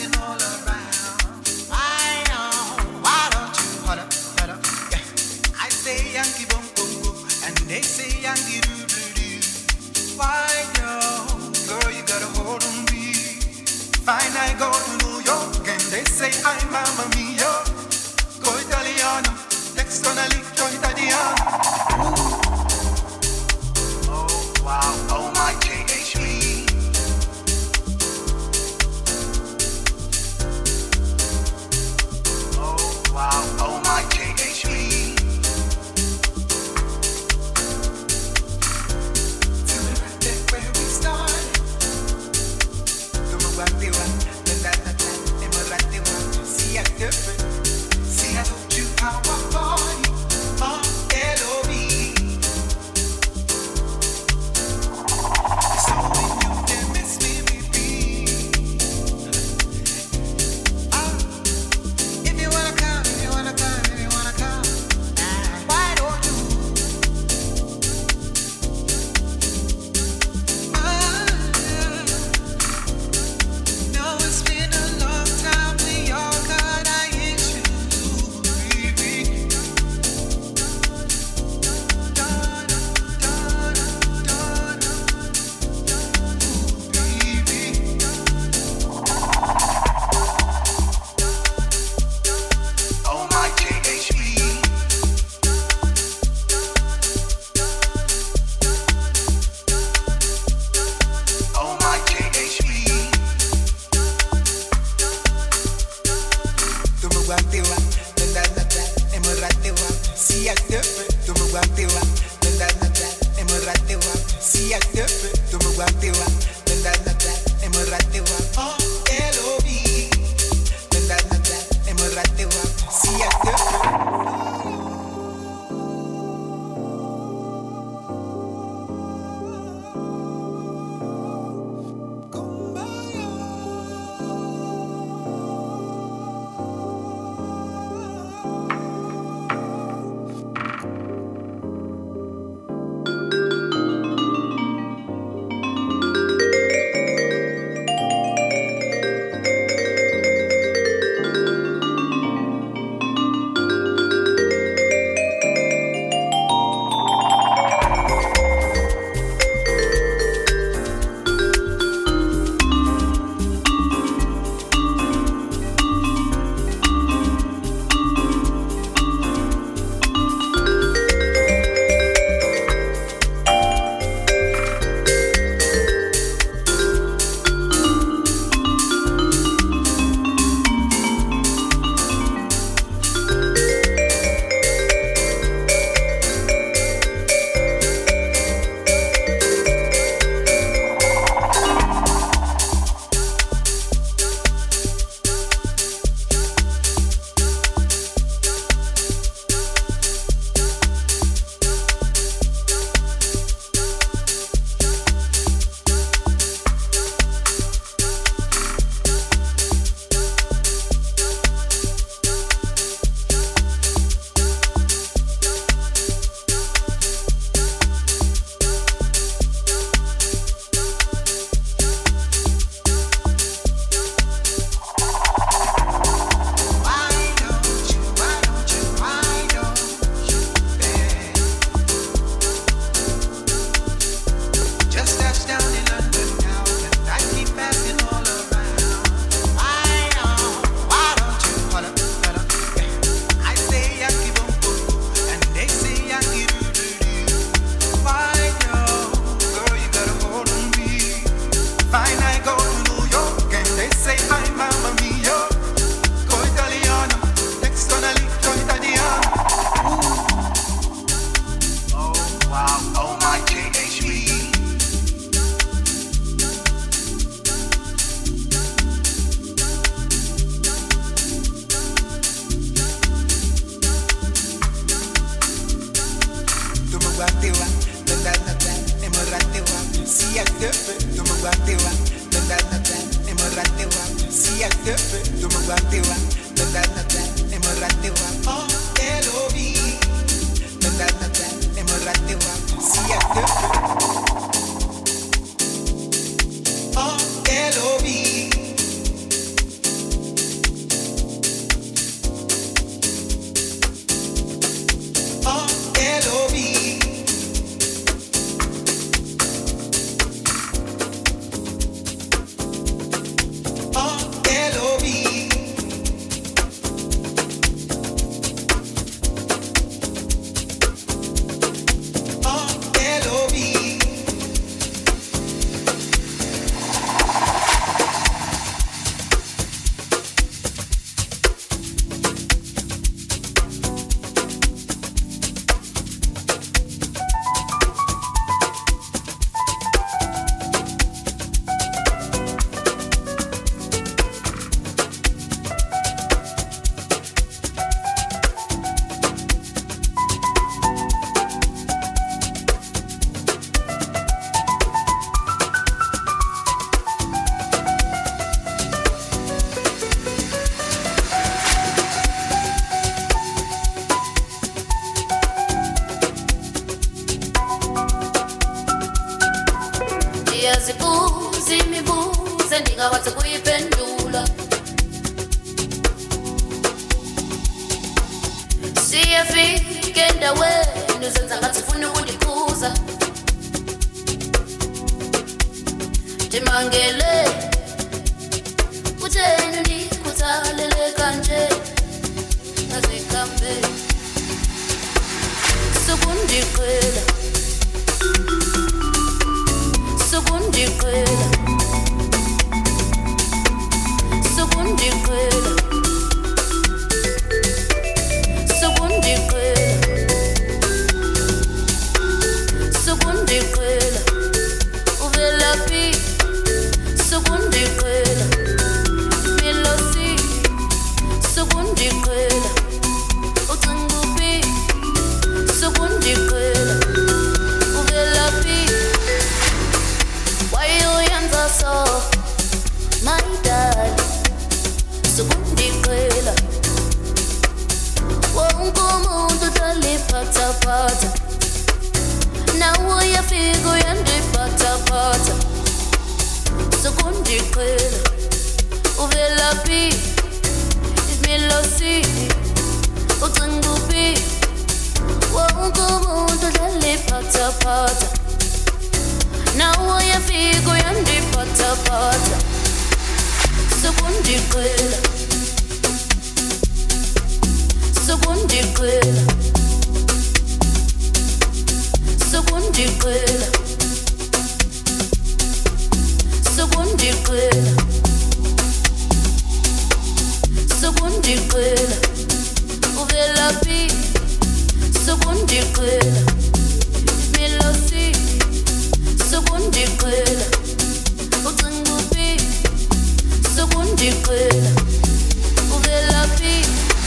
passing all around. Why don't you hold up, yeah. I say Yankee boom boom boom, and they say Yankee doo doo doo. Why no, girl you gotta hold on me. Fine I go to New York, and they say I'm Mamma Mia. Go Italiano, text on a little Italiano. Oh wow, oh my JHV. Wow, oh my JHV. Tell me right there where we started. Tumawatiwa, la, emiratiwa. See I different. See I told you how I party. LOV. So when you can miss me, baby. If you wanna come, if you wanna come, why don't you? No, it's been a long time. We all got our issues, baby. Oh my JHV. Oh my JHV. Tumawatiwa, la, emiratiwa. See I different. Tumawatiwa, la, emiratiwa. See I different. Tumawatiwa, la, emiratiwa. LOV. La, emiratiwa. See I different. Just touched down in London now, and I keep passing all around. Why don't you hold up, yeah. I say Yankee boom boom boom, and they say Yankee doo doo doo. Why no, girl you gotta hold on me. Fine I go to New York, and they say I'm Mamma Mia. Go Italiano, text on a little Italiano. Oh wow, oh my JHV. Tumawatiwa, la, emiratiwa. See I different. Tumawatiwa, la, emiratiwa. See I different. Tumawatiwa, la, emiratiwa. LOV. La, emiratiwa. See I different. LOV. siyafika endaweni uzenza ngathi ufuna ukundikhuza Timangele Kutheni ndikhuthalele kanje Ngazikambe Sukundiqhela Sukundiqhela Sukundiqhela Sukundiqhela Sukundiqhela Uvelaphi Sukundiqhela Melosi Sukundiqhela Ucinguphi Sukundiqhela Uvelaphi Why you yenza so My darling Sukundiqhela Wonke umuntu uhlala Nawe uyafika uyandiphathaphatha Sukundiqhela Uvelaphi Isimilosi Ucinguphi Wonke umuntu uhlala Nawe uyafika uyandiphathaphatha Sukundiqhela Sukundiqhela Sukundiqhela Sukundiqhela Sukundiqhela Uvelaphi Sukundiqhela Melosi Sukundiqhela Ucinguphi Sukundiqhela Uvelaphi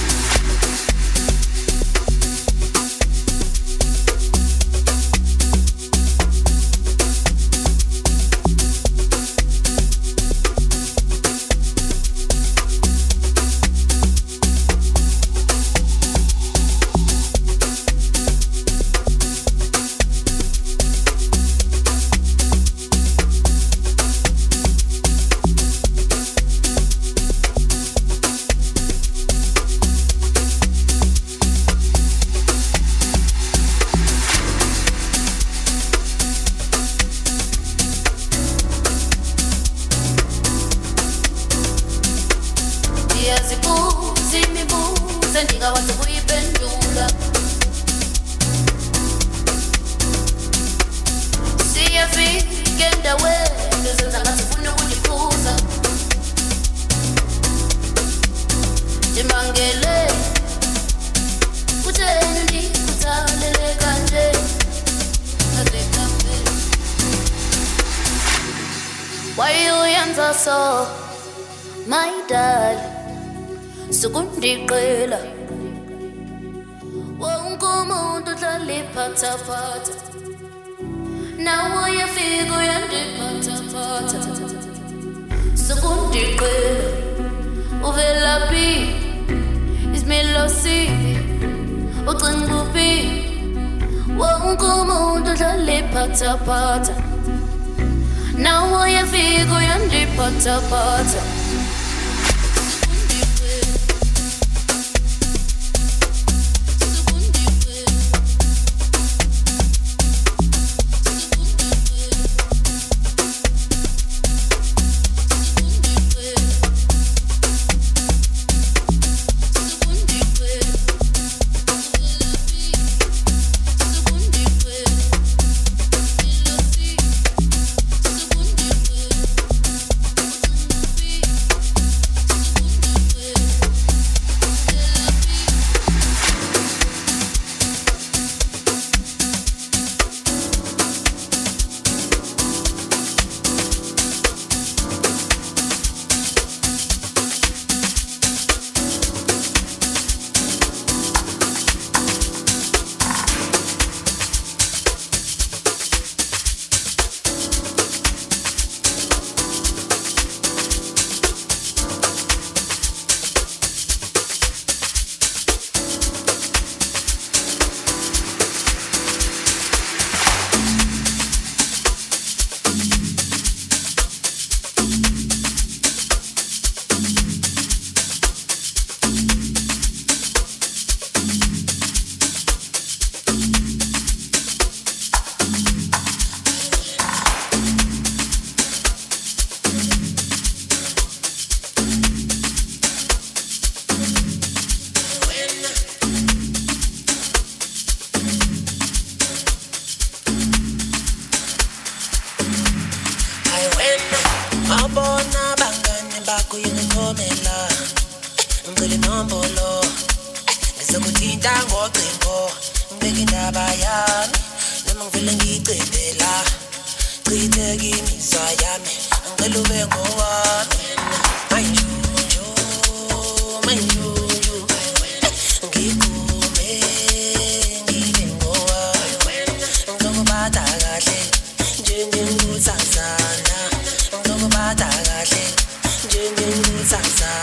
Why you yenza so My darling Sukundiqhela Wonke umuntu uhlala iphathaphatha Nawe uyafika uyandiphathaphatha Sukundiqhela Uvelaphi Isimilosi Ucinguphi Wonke umuntu uhlala iphathaphatha Nawe uyafika uyandiphathaphatha Be ngicela inombolo ngizokuthinta ngocingo ngibeke indaba yami noma ngivele ngicedela chitheke imizwa yami ngicela ube ngowami mayinjuju mayinjuju ngikume ngibe ngowami ngizokuphatha kahle njengenguthathana ngizokuphatha kahle njengenguthathana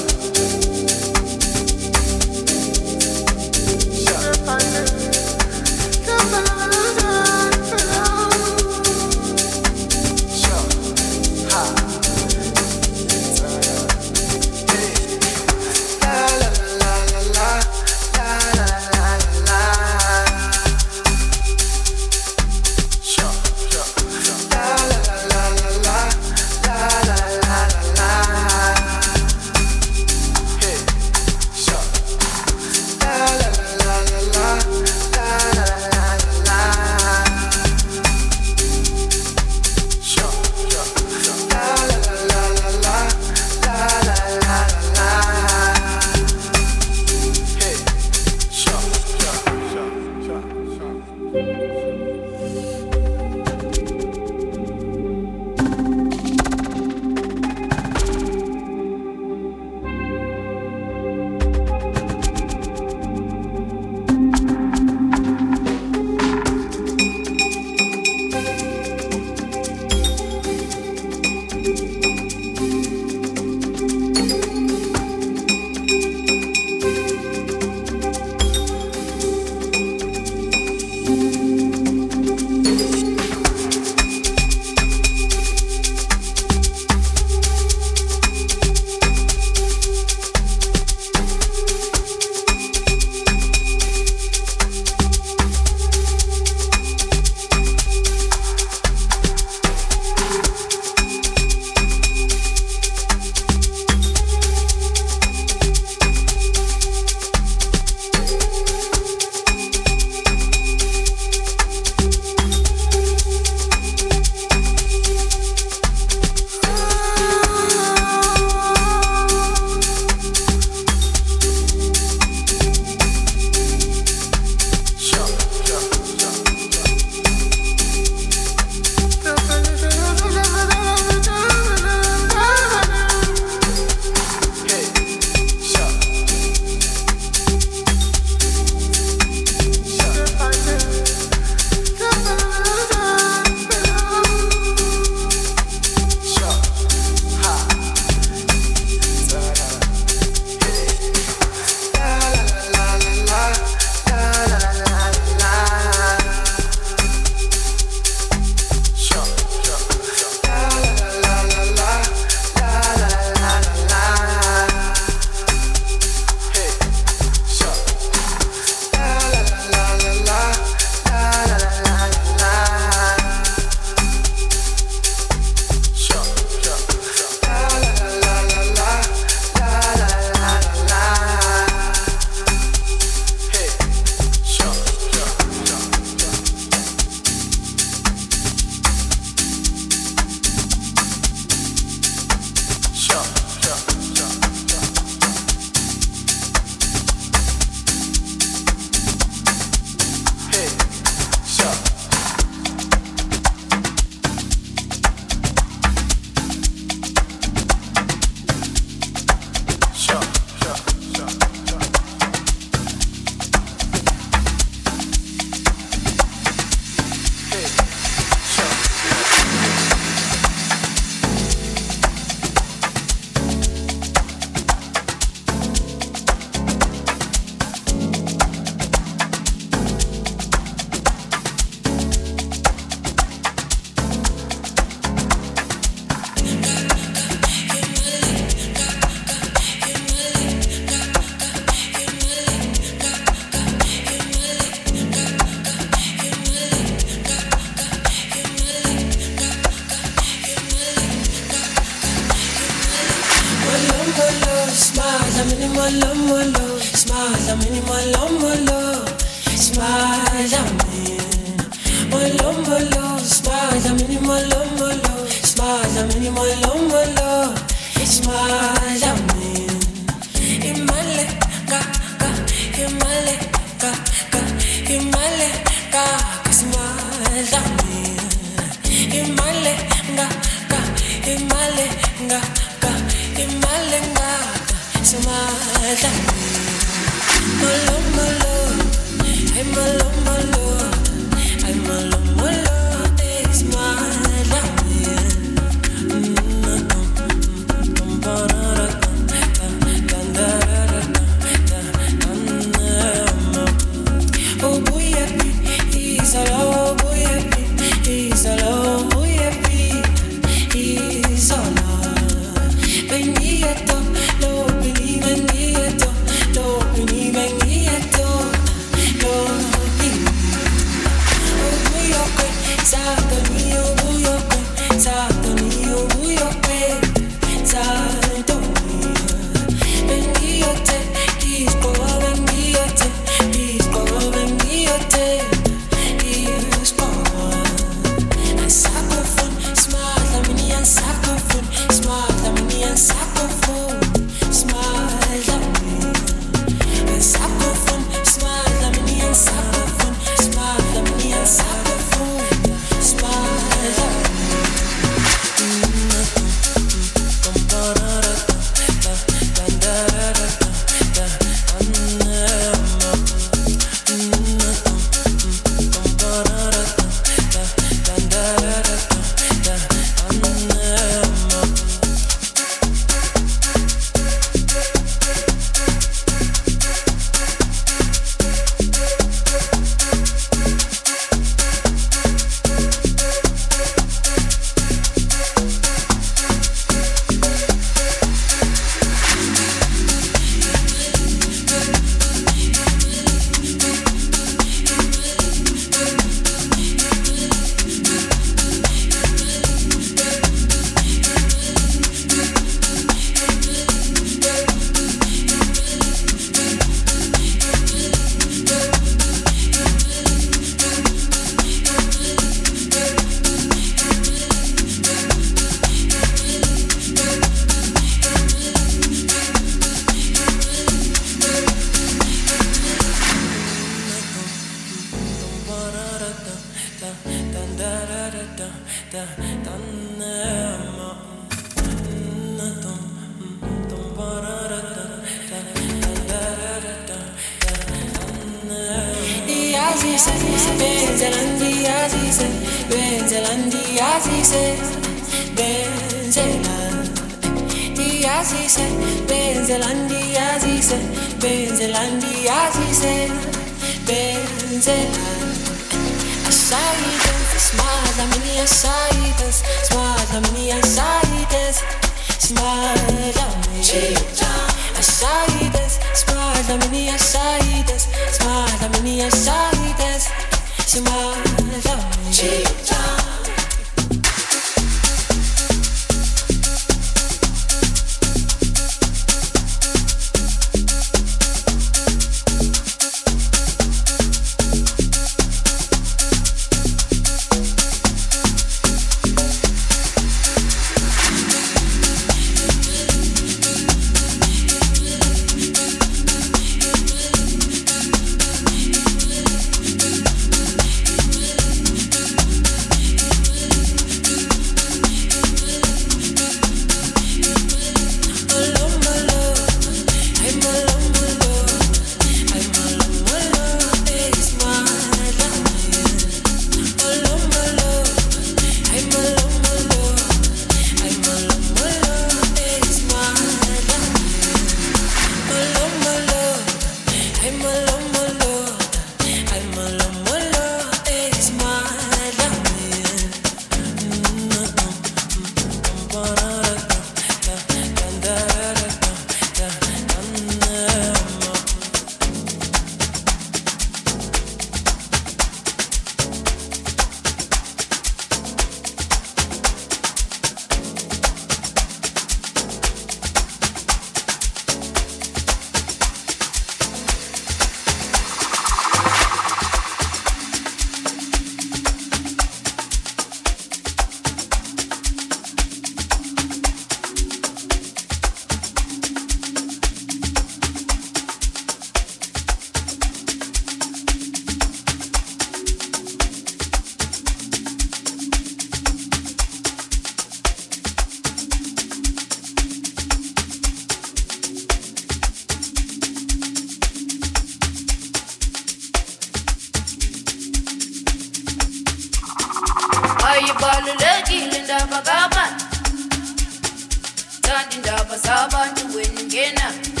ibalulekile indaba kabani thanda indaba zabantu wena ingena